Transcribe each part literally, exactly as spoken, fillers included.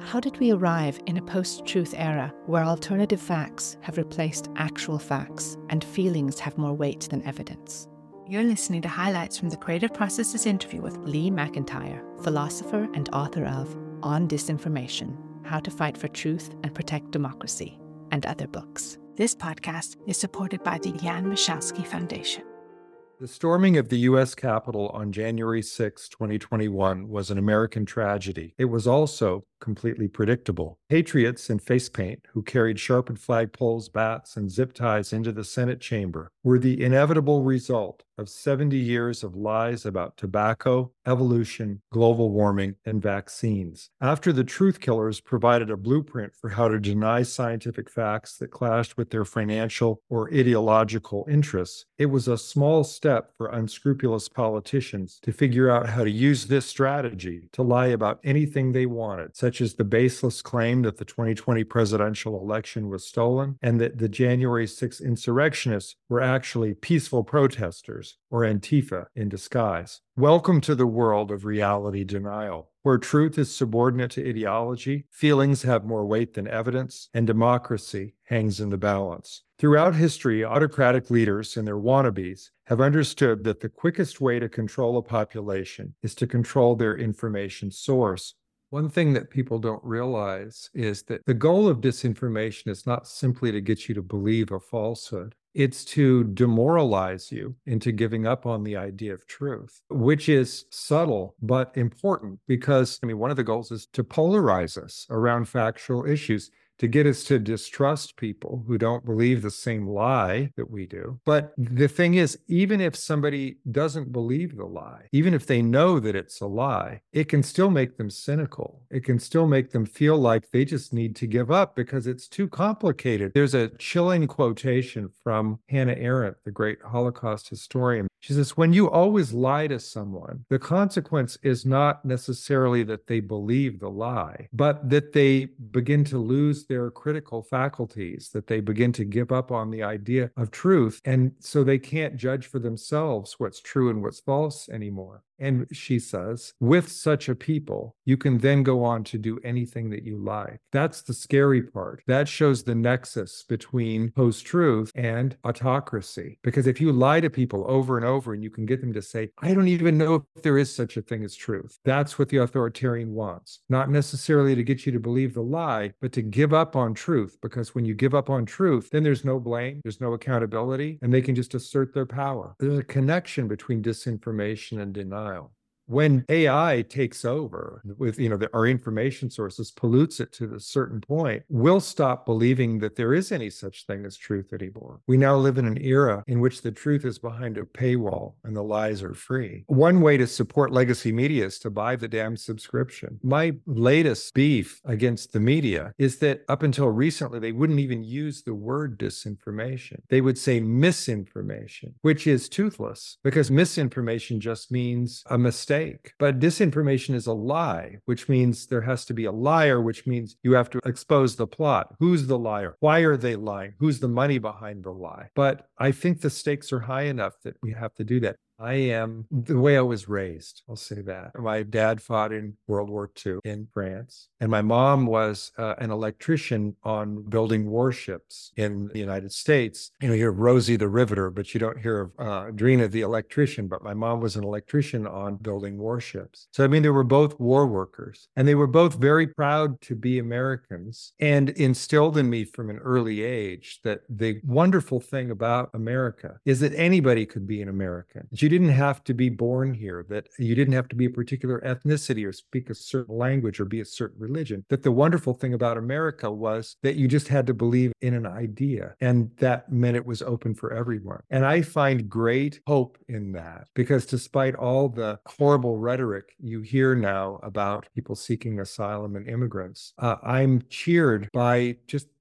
How did we arrive in a post-truth era where alternative facts have replaced actual facts and feelings have more weight than evidence? You're listening to highlights from the Creative Processes interview with Lee McIntyre, philosopher and author of On Disinformation: How to Fight for Truth and Protect Democracy, and other books. This podcast is supported by the Jan Michalski Foundation. The storming of the U S Capitol on January sixth, twenty twenty-one was an American tragedy. It was also completely predictable. Patriots in face paint who carried sharpened flagpoles, bats, and zip ties into the Senate chamber were the inevitable result of seventy years of lies about tobacco, evolution, global warming, and vaccines. After the truth killers provided a blueprint for how to deny scientific facts that clashed with their financial or ideological interests, it was a small step for unscrupulous politicians to figure out how to use this strategy to lie about anything they wanted, such as the baseless claim that the twenty twenty presidential election was stolen and that the January sixth insurrectionists were actually peaceful protesters, or Antifa in disguise. Welcome to the world of reality denial, where truth is subordinate to ideology, feelings have more weight than evidence, and democracy hangs in the balance. Throughout history, autocratic leaders and their wannabes have understood that the quickest way to control a population is to control their information source. One thing that people don't realize is that the goal of disinformation is not simply to get you to believe a falsehood. It's to demoralize you into giving up on the idea of truth, which is subtle but important because, I mean, one of the goals is to polarize us around factual issues, to get us to distrust people who don't believe the same lie that we do. But the thing is, even if somebody doesn't believe the lie, even if they know that it's a lie, it can still make them cynical. It can still make them feel like they just need to give up because it's too complicated. There's a chilling quotation from Hannah Arendt, the great Holocaust historian. She says, when you always lie to someone, the consequence is not necessarily that they believe the lie, but that they begin to lose their critical faculties, that they begin to give up on the idea of truth. And so they can't judge for themselves what's true and what's false anymore. And she says, with such a people, you can then go on to do anything that you like. That's the scary part. That shows the nexus between post-truth and autocracy. Because if you lie to people over and over and you can get them to say, I don't even know if there is such a thing as truth. That's what the authoritarian wants. Not necessarily to get you to believe the lie, but to give up on truth. Because when you give up on truth, then there's no blame, there's no accountability, and they can just assert their power. There's a connection between disinformation and denial. When A I takes over with, you know, the, our information sources, pollutes it to a certain point, we'll stop believing that there is any such thing as truth anymore. We now live in an era in which the truth is behind a paywall and the lies are free. One way to support legacy media is to buy the damn subscription. My latest beef against the media is that up until recently, they wouldn't even use the word disinformation. They would say misinformation, which is toothless because misinformation just means a mistake. But disinformation is a lie, which means there has to be a liar, which means you have to expose the plot. Who's the liar? Why are they lying? Who's the money behind the lie? But I think the stakes are high enough that we have to do that. I am the way I was raised, I'll say that. My dad fought in World War Two in France, and my mom was uh, an electrician on building warships in the United States. You know, you hear of Rosie the Riveter, but you don't hear of uh, Drina the electrician, but my mom was an electrician on building warships. So, I mean, they were both war workers, and they were both very proud to be Americans and instilled in me from an early age that the wonderful thing about America is that anybody could be an American. You didn't have to be born here, that you didn't have to be a particular ethnicity or speak a certain language or be a certain religion. That the wonderful thing about America was that you just had to believe in an idea, and that meant it was open for everyone. And I find great hope in that because despite all the horrible rhetoric you hear now about people seeking asylum and immigrants, uh, I'm cheered by just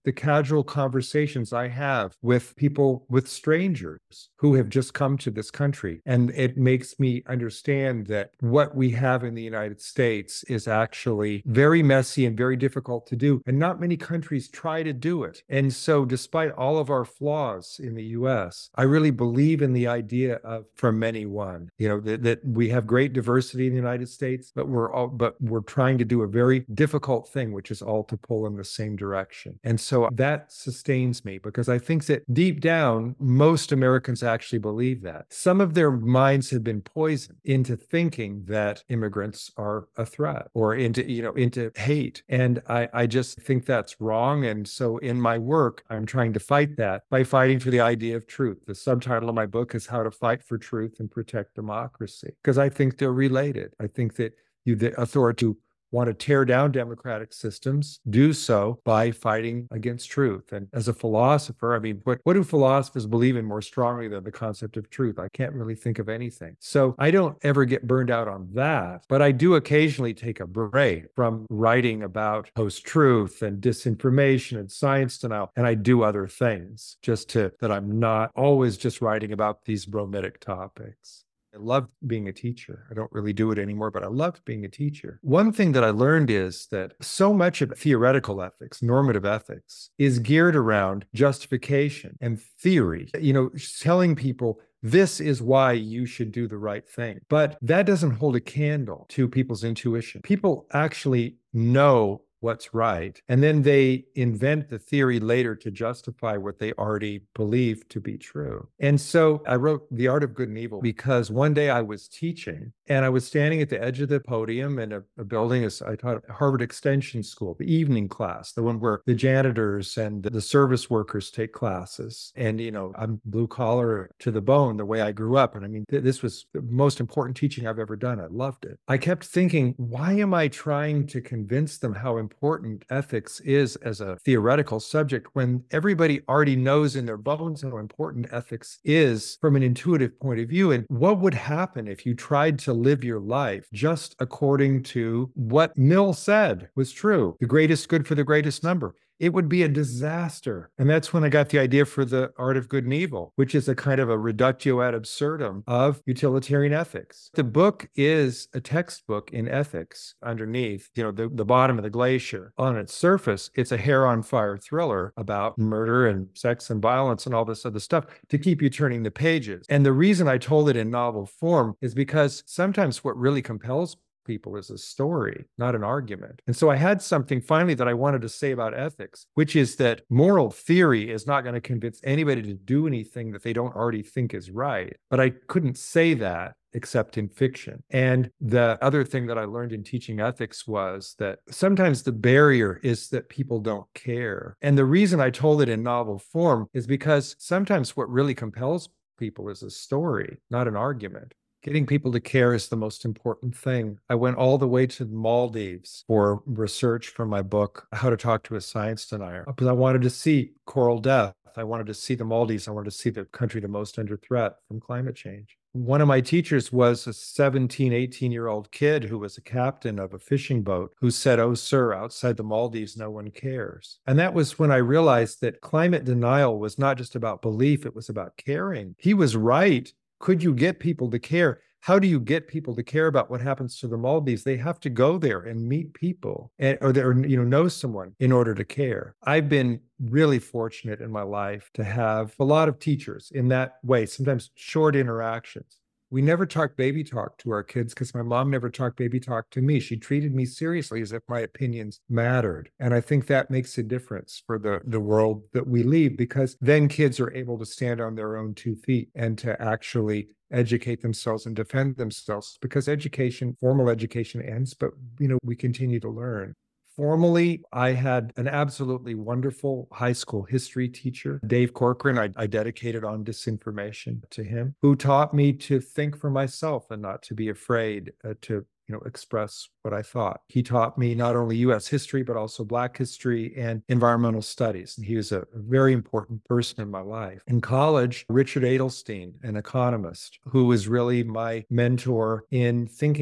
the casual conversations I have with people, with strangers who have just come to this country. And it makes me understand that what we have in the United States is actually very messy and very difficult to do. And not many countries try to do it. And so despite all of our flaws in the U S, I really believe in the idea of from many one, you know, that, that we have great diversity in the United States, but we're all, but we're trying to do a very difficult thing, which is all to pull in the same direction. And so that sustains me because I think that deep down, most Americans actually believe that. Some of their minds have been poisoned into thinking that immigrants are a threat or into, you know, into hate. And I, I just think that's wrong. And so in my work, I'm trying to fight that by fighting for the idea of truth. The subtitle of my book is How to Fight for Truth and Protect Democracy, because I think they're related. I think that you, the authority want to tear down democratic systems, do so by fighting against truth. And as a philosopher, I mean, what, what do philosophers believe in more strongly than the concept of truth? I can't really think of anything. So I don't ever get burned out on that, but I do occasionally take a break from writing about post-truth and disinformation and science denial, and I do other things just to, that I'm not always just writing about these bromidic topics. I loved being a teacher. I don't really do it anymore, but I loved being a teacher. One thing that I learned is that so much of theoretical ethics, normative ethics, is geared around justification and theory, you know, telling people this is why you should do the right thing. But that doesn't hold a candle to people's intuition. People actually know what's right. And then they invent the theory later to justify what they already believe to be true. And so I wrote The Art of Good and Evil because one day I was teaching and I was standing at the edge of the podium in a, a building. As I taught at Harvard Extension School, the evening class, the one where the janitors and the service workers take classes. And, you know, I'm blue collar to the bone, the way I grew up. And I mean, th- this was the most important teaching I've ever done. I loved it. I kept thinking, why am I trying to convince them how important important ethics is as a theoretical subject when everybody already knows in their bones how important ethics is from an intuitive point of view? And what would happen if you tried to live your life just according to what Mill said was true? The greatest good for the greatest number. It would be a disaster. And that's when I got the idea for The Art of Good and Evil, which is a kind of a reductio ad absurdum of utilitarian ethics. The book is a textbook in ethics underneath, you know, the, the bottom of the glacier. On its surface, it's a hair on fire thriller about murder and sex and violence and all this other stuff to keep you turning the pages. And the reason I told it in novel form is because sometimes what really compels people is a story, not an argument. And so I had something finally that I wanted to say about ethics, which is that moral theory is not going to convince anybody to do anything that they don't already think is right. But I couldn't say that except in fiction. And the other thing that I learned in teaching ethics was that sometimes the barrier is that people don't care. And the reason I told it in novel form is because sometimes what really compels people is a story, not an argument. Getting people to care is the most important thing. I went all the way to the Maldives for research for my book, How to Talk to a Science Denier, because I wanted to see coral death. I wanted to see the Maldives. I wanted to see the country the most under threat from climate change. One of my teachers was a seventeen, eighteen-year-old kid who was a captain of a fishing boat who said, "Oh, sir, outside the Maldives, no one cares." And that was when I realized that climate denial was not just about belief, it was about caring. He was right. Could you get people to care? How do you get people to care about what happens to the Maldives? They have to go there and meet people and, or, or you know, know someone in order to care. I've been really fortunate in my life to have a lot of teachers in that way, sometimes short interactions. We never talked baby talk to our kids because my mom never talked baby talk to me. She treated me seriously as if my opinions mattered. And I think that makes a difference for the, the world that we leave, because then kids are able to stand on their own two feet and to actually educate themselves and defend themselves, because education, formal education ends, but you know, we continue to learn. Formally, I had an absolutely wonderful high school history teacher, Dave Corcoran. I, I dedicated On Disinformation to him, who taught me to think for myself and not to be afraid uh, to you know, express what I thought. He taught me not only U S history, but also Black history and environmental studies. And he was a very important person in my life. In college, Richard Adelstein, an economist, who was really my mentor in thinking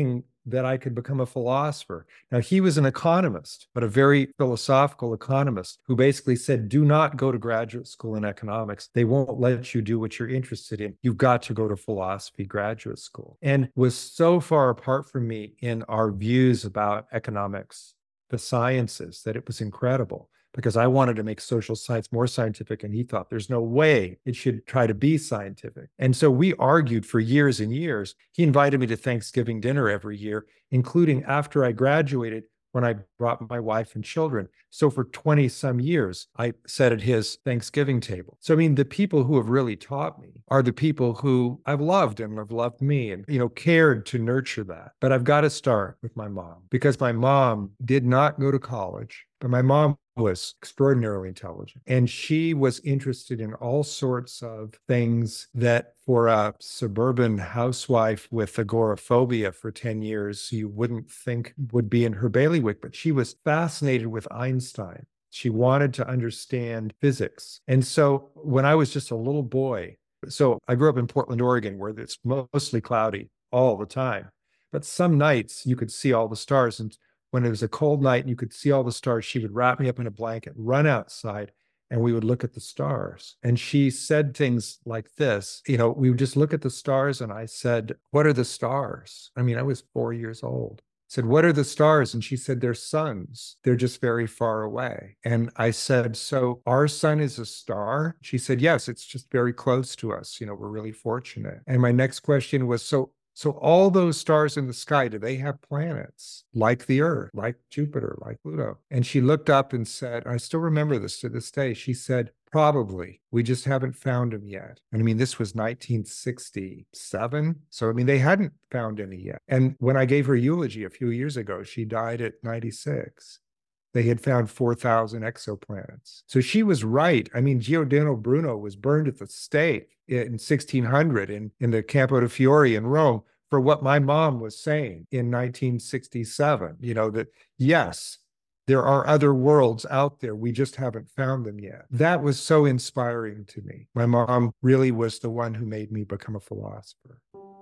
that I could become a philosopher. Now, he was an economist, but a very philosophical economist who basically said, do not go to graduate school in economics. They won't let you do what you're interested in. You've got to go to philosophy graduate school. And was so far apart from me in our views about economics, the sciences, that it was incredible, because I wanted to make social science more scientific, and he thought there's no way it should try to be scientific. And so we argued for years and years. He invited me to Thanksgiving dinner every year, including after I graduated, when I brought my wife and children. So for twenty some years, I sat at his Thanksgiving table. So, I mean, the people who have really taught me are the people who I've loved and have loved me and, you know, cared to nurture that. But I've got to start with my mom, because my mom did not go to college, but my mom was extraordinarily intelligent. And she was interested in all sorts of things that for a suburban housewife with agoraphobia for ten years, you wouldn't think would be in her bailiwick. But she was fascinated with Einstein. She wanted to understand physics. And so when I was just a little boy, so I grew up in Portland, Oregon, where it's mostly cloudy all the time. But some nights you could see all the stars. And when it was a cold night and you could see all the stars, she would wrap me up in a blanket, run outside, and we would look at the stars. And she said things like this, you know, we would just look at the stars. And I said, what are the stars? I mean, I was four years old. I said, what are the stars? And she said, they're suns. They're just very far away. And I said, so our sun is a star? She said, yes, it's just very close to us. You know, we're really fortunate. And my next question was, so So all those stars in the sky, do they have planets like the Earth, like Jupiter, like Pluto? And she looked up and said, I still remember this to this day. She said, probably. We just haven't found them yet. And I mean, this was nineteen sixty-seven. So, I mean, they hadn't found any yet. And when I gave her eulogy a few years ago, she died at ninety-six. They had found four thousand exoplanets. So she was right. I mean, Giordano Bruno was burned at the stake in sixteen hundred in, in the Campo de Fiori in Rome for what my mom was saying in nineteen sixty-seven. You know, that yes, there are other worlds out there. We just haven't found them yet. That was so inspiring to me. My mom really was the one who made me become a philosopher.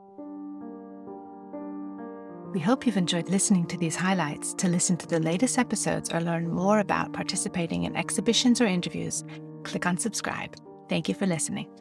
We hope you've enjoyed listening to these highlights. To listen to the latest episodes or learn more about participating in exhibitions or interviews, click on subscribe. Thank you for listening.